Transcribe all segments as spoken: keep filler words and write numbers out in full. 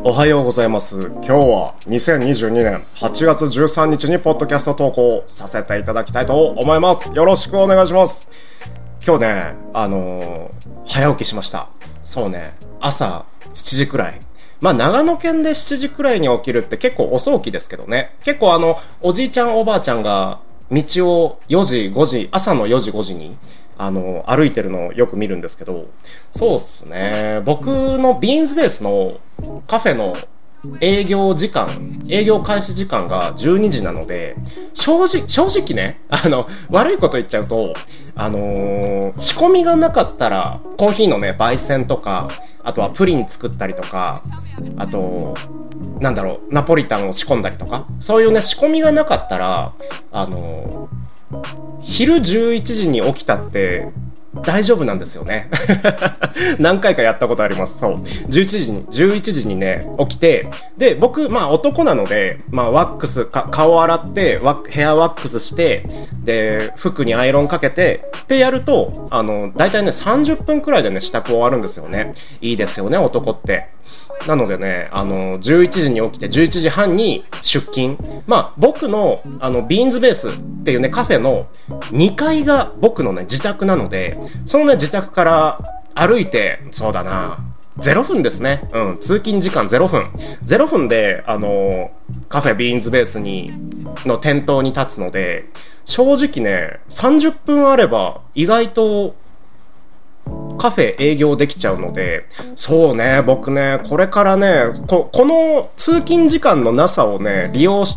おはようございます。今日はにせんにじゅうにねんはちがつじゅうさんにちにポッドキャスト投稿させていただきたいと思います。よろしくお願いします。今日ね、あのー、早起きしました。そうね、朝しちじくらい。まあ長野県でしちじくらいに起きるって結構遅起きですけどね。結構あの、おじいちゃんおばあちゃんが道をよじごじ、朝のよじごじにあの、歩いてるのをよく見るんですけど、そうっすね。僕のビーンズベースのカフェの営業時間、営業開始時間がじゅうにじなので、正直、正直ね、あの、悪いこと言っちゃうと、あのー、仕込みがなかったら、コーヒーのね、焙煎とか、あとはプリン作ったりとか、あと、なんだろう、ナポリタンを仕込んだりとか、そういうね、仕込みがなかったら、あのー、昼じゅういちじに起きたって大丈夫なんですよね。何回かやったことあります。そう。じゅういちじに、じゅういちじにね、起きて、で、僕、まあ男なので、まあワックス、か顔洗って、ワッヘアワックスして、で、服にアイロンかけて、ってやると、あの、だいたいね、さんじゅっぷんくらいでね、支度終わるんですよね。いいですよね、男って。なのでね、あの、じゅういちじに起きてじゅういちじはんに出勤。まあ、僕の、あの、ビーンズベースっていうね、カフェのにかいが僕のね、自宅なので、そのね、自宅から歩いて、そうだな、ゼロふんですね。うん、通勤時間ゼロふん。ゼロふんで、あの、カフェビーンズベースに、の店頭に立つので、正直ね、さんじゅっぷんあれば、意外と、カフェ営業できちゃうので、そうね、僕ね、これからね、こ、この通勤時間のなさをね、利用して、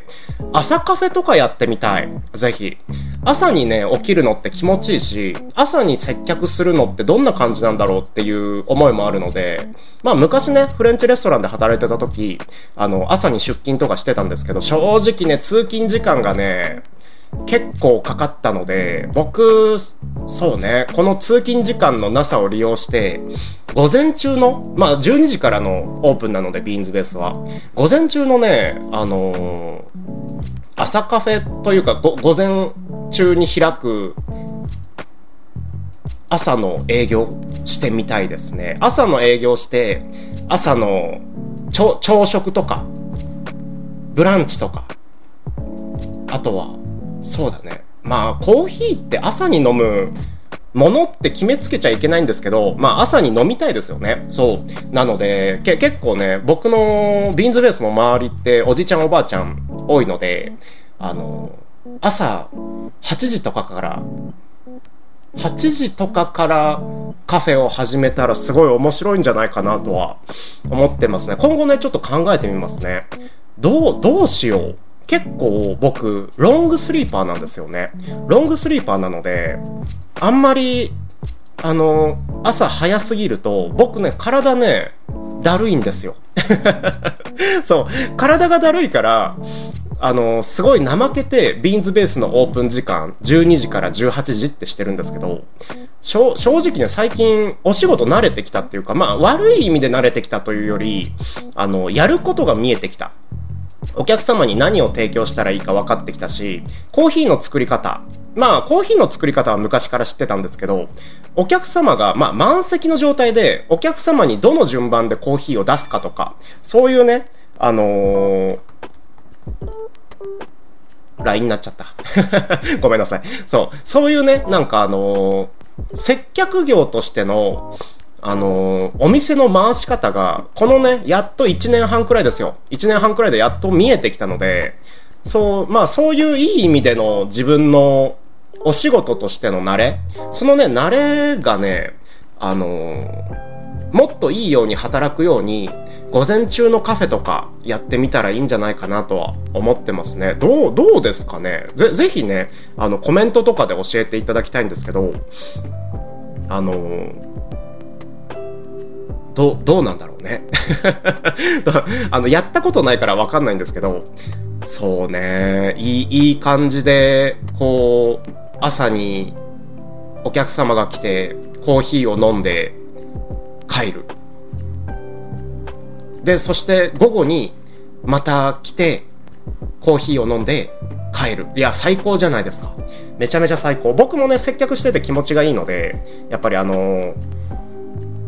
朝カフェとかやってみたい。ぜひ。朝にね、起きるのって気持ちいいし、朝に接客するのってどんな感じなんだろうっていう思いもあるので、まあ昔ね、フレンチレストランで働いてた時、あの、朝に出勤とかしてたんですけど、正直ね、通勤時間がね、結構かかったので、僕、そうね、この通勤時間のなさを利用して、午前中の、まあじゅうにじからのオープンなので、ビーンズベースは。午前中のね、あのー、朝カフェというか、ご、午前中に開く、朝の営業してみたいですね。朝の営業して、朝の朝、朝食とか、ブランチとか、あとは、そうだね。まあ、コーヒーって朝に飲むものって決めつけちゃいけないんですけど、まあ、朝に飲みたいですよね。そう。なので、け、結構ね、僕のビーンズベースの周りっておじちゃんおばあちゃん多いので、あの、朝はちじとかから、はちじとかからカフェを始めたらすごい面白いんじゃないかなとは思ってますね。今後ね、ちょっと考えてみますね。どう、どうしよう。結構僕ロングスリーパーなんですよね。ロングスリーパーなので、あんまりあの朝早すぎると僕ね、体ねだるいんですよ。そう、体がだるいからあのすごい怠けてビーンズベースのオープン時間じゅうにじからじゅうはちじってしてるんですけど、正直ね、最近お仕事慣れてきたっていうか、まあ悪い意味で慣れてきたというより、あのやることが見えてきた。お客様に何を提供したらいいか分かってきたし、コーヒーの作り方。まあ、コーヒーの作り方は昔から知ってたんですけど、お客様が、まあ、満席の状態で、お客様にどの順番でコーヒーを出すかとか、そういうね、あのー、ライン になっちゃった。ごめんなさい。そう、そういうね、なんかあのー、接客業としての、あのー、お店の回し方が、このね、やっといちねんはんくらいですよ。いちねんはんくらいでやっと見えてきたので、そう、まあそういういい意味での自分のお仕事としての慣れ、そのね、慣れがね、あのー、もっといいように働くように、午前中のカフェとかやってみたらいいんじゃないかなとは思ってますね。どう、どうですかね。ぜ、ぜひね、あの、コメントとかで教えていただきたいんですけど、あのー、どう、どうなんだろうね。あの、やったことないからわかんないんですけど、そうね、いい、いい感じで、こう、朝にお客様が来て、コーヒーを飲んで帰る。で、そして午後にまた来て、コーヒーを飲んで帰る。いや、最高じゃないですか。めちゃめちゃ最高。僕もね、接客してて気持ちがいいので、やっぱりあのー、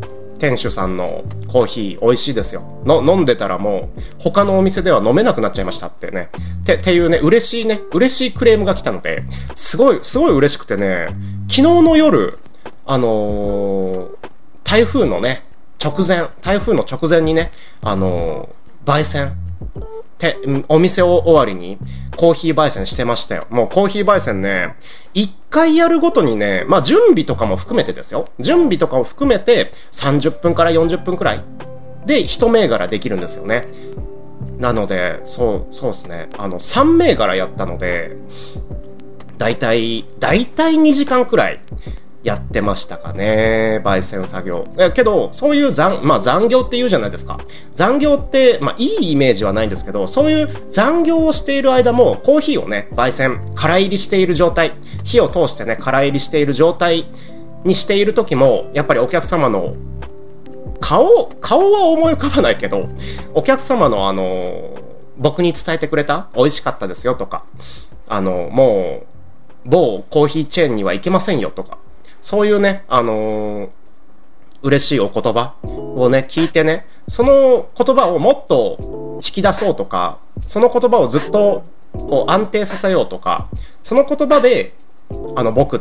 店主さんのコーヒー美味しいですよ。の飲んでたらもう他のお店では飲めなくなっちゃいましたってね。て、っていうね、嬉しいね、嬉しいクレームが来たので、すごい、すごい嬉しくてね、昨日の夜、あのー、台風のね、直前、台風の直前にね、あのー、焙煎、て、お店を終わりにコーヒー焙煎してましたよ。もうコーヒー焙煎ね、一回やるごとにね、まあ準備とかも含めてですよ。準備とかも含めてさんじゅっぷんからよんじゅっぷんくらいで一銘柄できるんですよね。なので、そう、そうですね。あの、さん銘柄やったので、だいたい、だいたいにじかんくらいやってましたかね、焙煎作業。えけど、そういう残、まあ残業って言うじゃないですか。残業って、まあいいイメージはないんですけど、そういう残業をしている間も、コーヒーをね、焙煎、空入りしている状態、火を通してね、空入りしている状態にしている時も、やっぱりお客様の顔、顔は思い浮かばないけど、お客様のあの、僕に伝えてくれた美味しかったですよとか、あの、もう、某コーヒーチェーンには行けませんよとか、そういうね、あのー、嬉しいお言葉をね、聞いてね、その言葉をもっと引き出そうとか、その言葉をずっとこう安定させようとか、その言葉で、あの僕って、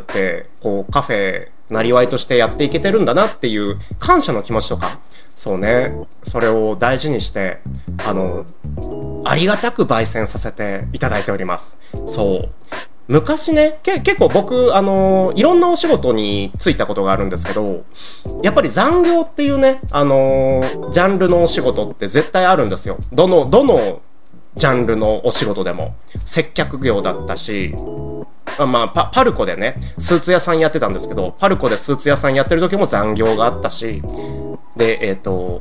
こうカフェ、なりわいとしてやっていけてるんだなっていう感謝の気持ちとか、そうね、それを大事にして、あの、ありがたく焙煎させていただいております。そう。昔ね、け、結構僕、あのー、いろんなお仕事に就いたことがあるんですけど、やっぱり残業っていうね、あのー、ジャンルのお仕事って絶対あるんですよ。どの、どのジャンルのお仕事でも。接客業だったし、あまあパ、パルコでね、スーツ屋さんやってたんですけど、パルコでスーツ屋さんやってる時も残業があったし、で、えっと、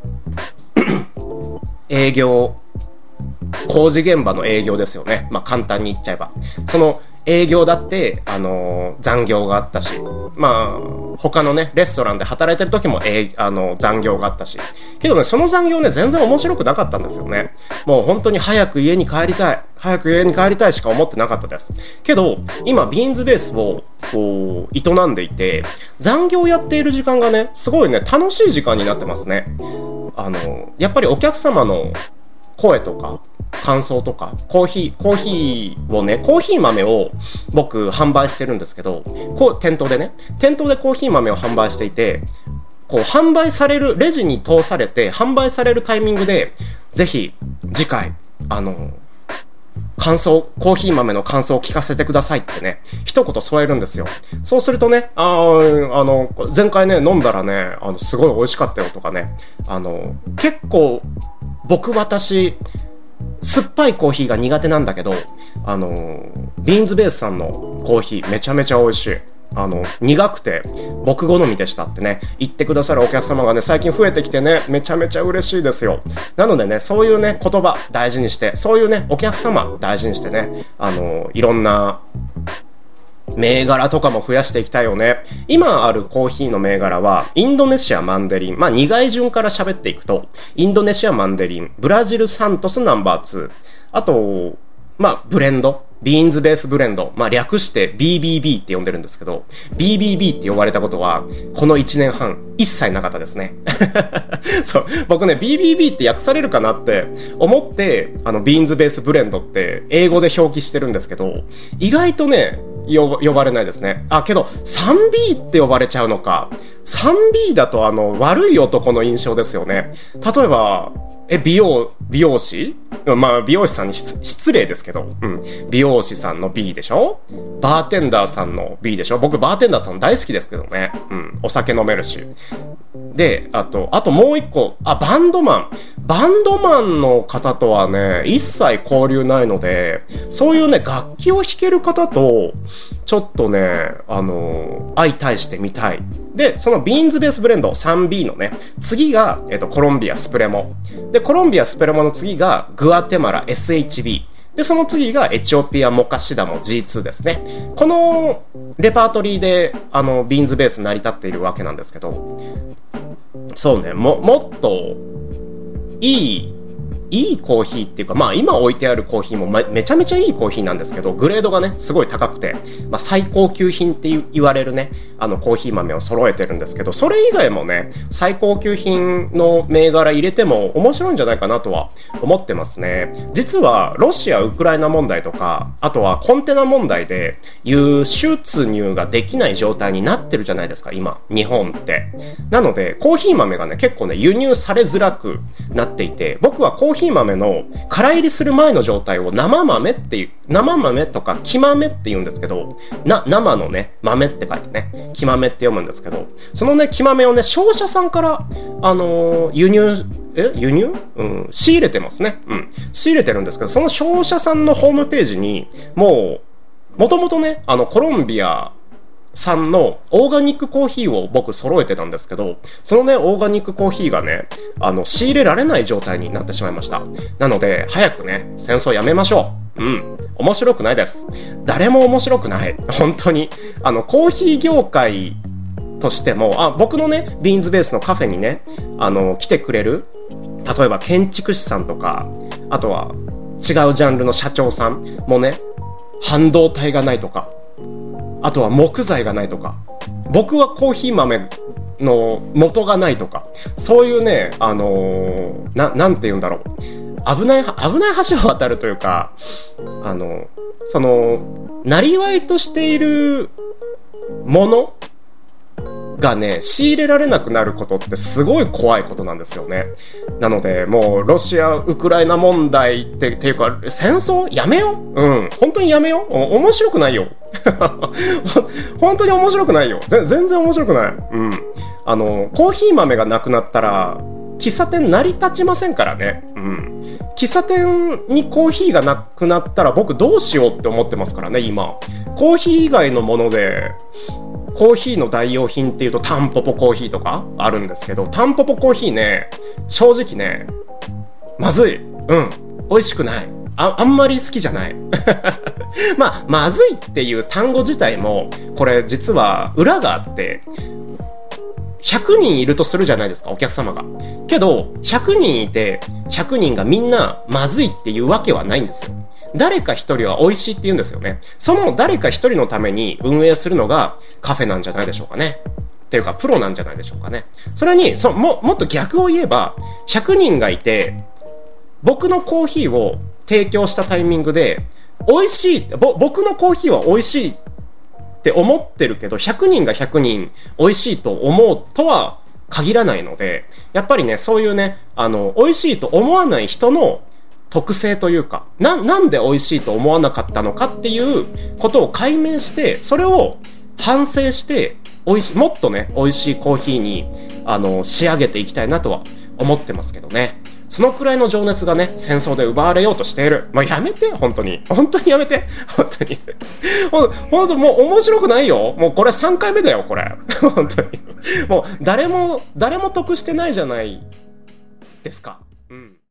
営業、工事現場の営業ですよね。まあ簡単に言っちゃえば。その営業だって、あのー、残業があったし、まあ、他のね、レストランで働いてる時も、えあの、残業があったし。けどね、その残業ね、全然面白くなかったんですよね。もう本当に早く家に帰りたい。早く家に帰りたいしか思ってなかったです。けど、今、ビーンズベースを、こう、営んでいて、残業やっている時間がね、すごいね、楽しい時間になってますね。あの、やっぱりお客様の、声とか感想とかコーヒーコーヒーをねコーヒー豆を僕販売してるんですけど、こう店頭でね店頭でコーヒー豆を販売していて、こう販売されるレジに通されて販売されるタイミングでぜひ次回あの感想、コーヒー豆の感想を聞かせてくださいってね、一言添えるんですよ。そうするとね、あー、あの、前回ね、飲んだらね、あの、すごい美味しかったよとかね、あの、結構、僕私、酸っぱいコーヒーが苦手なんだけど、あの、ビーンズベースさんのコーヒーめちゃめちゃ美味しい。あの、苦くて、僕好みでしたってね、言ってくださるお客様がね、最近増えてきてね、めちゃめちゃ嬉しいですよ。なのでね、そういうね、言葉大事にして、そういうね、お客様大事にしてね、あの、いろんな、銘柄とかも増やしていきたいよね。今あるコーヒーの銘柄は、インドネシアマンデリン。まあ、苦い順から喋っていくと、インドネシアマンデリン、ブラジルサントスナンバーツー。あと、まあ、ブレンド。ビーンズベースブレンド。まあ、略して ビービービー って呼んでるんですけど、ビービービー って呼ばれたことは、このいちねんはん、一切なかったですね。そう。僕ね、ビービービー って訳されるかなって思って、あの、ビーンズベースブレンドって英語で表記してるんですけど、意外とね、呼ばれないですね。あ、けど、スリービー って呼ばれちゃうのか。スリービー だとあの、悪い男の印象ですよね。例えば、え、美容、美容師まあ、美容師さんに失礼ですけど、うん。美容師さんの B でしょ？バーテンダーさんの B でしょ？僕、バーテンダーさん大好きですけどね。うん。お酒飲めるし。で、あと、あともう一個、あ、バンドマン。バンドマンの方とはね、一切交流ないので、そういうね、楽器を弾ける方と、ちょっとね、あのー、相対してみたい。で、そのビーンズベースブレンド スリービー のね、次が、えっと、コロンビアスプレモ。で、コロンビアスプレモの次が、グアテマラ エスエイチビー。で、その次がエチオピアモカシダモ ジーツー ですね。このレパートリーで、あの、ビーンズベース成り立っているわけなんですけど、そうね、も、もっと、いいいいコーヒーっていうか、まあ今置いてあるコーヒーもめめちゃめちゃいいコーヒーなんですけど、グレードがね、すごい高くて、まあ最高級品って言われるね、あのコーヒー豆を揃えてるんですけど、それ以外もね、最高級品の銘柄入れても面白いんじゃないかなとは思ってますね。実は、ロシア・ウクライナ問題とか、あとはコンテナ問題で輸出入ができない状態になってるじゃないですか、今、日本って。なので、コーヒー豆がね、結構ね、輸入されづらくなっていて、僕はコーヒー豆の空入りする前の状態を生豆っていう、生豆とか木豆って言うんですけど、な、生のね、豆って書いてね、木豆って読むんですけど、そのね、木豆をね、商社さんから、あのー、輸入、え輸入うん。仕入れてますね。うん。仕入れてるんですけど、その商社さんのホームページに、もう、もともとね、あの、コロンビア産のオーガニックコーヒーを僕揃えてたんですけど、そのね、オーガニックコーヒーがね、あの、仕入れられない状態になってしまいました。なので、早くね、戦争やめましょう。うん。面白くないです。誰も面白くない。本当に。あの、コーヒー業界としても、あ、僕のね、ビーンズベースのカフェにね、あの、来てくれる、例えば建築士さんとか、あとは違うジャンルの社長さんもね、半導体がないとか、あとは木材がないとか、僕はコーヒー豆の元がないとか、そういうね、あのー、な、なんて言うんだろう。危ない、危ない橋を渡るというか、あの、その、なりわいとしているものがね、仕入れられなくなることってすごい怖いことなんですよね。なので、もう、ロシア、ウクライナ問題って、っていうか、戦争やめよう。うん。本当にやめよう。お面白くないよ。本当に面白くないよ。ぜ全然面白くない。うん。あの、コーヒー豆がなくなったら、喫茶店成り立ちませんからね。うん。喫茶店にコーヒーがなくなったら僕どうしようって思ってますからね、今。コーヒー以外のもので、コーヒーの代用品っていうとタンポポコーヒーとかあるんですけど、タンポポコーヒーね、正直ね、まずい。うん。美味しくない。あ、あんまり好きじゃない。まあ、まずいっていう単語自体も、これ実は裏があって、ひゃくにんいるとするじゃないですか、お客様が。けど、ひゃくにんいて、ひゃくにんがみんなまずいっていうわけはないんですよ。誰か一人は美味しいって言うんですよね。その誰か一人のために運営するのがカフェなんじゃないでしょうかね。っていうか、プロなんじゃないでしょうかね。それに、そも、もっと逆を言えば、ひゃくにんがいて、僕のコーヒーを提供したタイミングで、美味しい、ぼ、僕のコーヒーは美味しいって思ってるけど、ひゃくにんがひゃくにん美味しいと思うとは限らないので、やっぱりね、そういうね、あの、美味しいと思わない人の特性というか、な、なんで美味しいと思わなかったのかっていうことを解明して、それを反省して、美味しい、もっとね、美味しいコーヒーに、あの、仕上げていきたいなとは思ってますけどね。そのくらいの情熱がね、戦争で奪われようとしている。もうやめて、本当に。本当にやめて。本当に。ほん、ほんと、もう面白くないよ。もうこれさんかいめだよ、これ。本当に。もう誰も、誰も得してないじゃないですか。うん。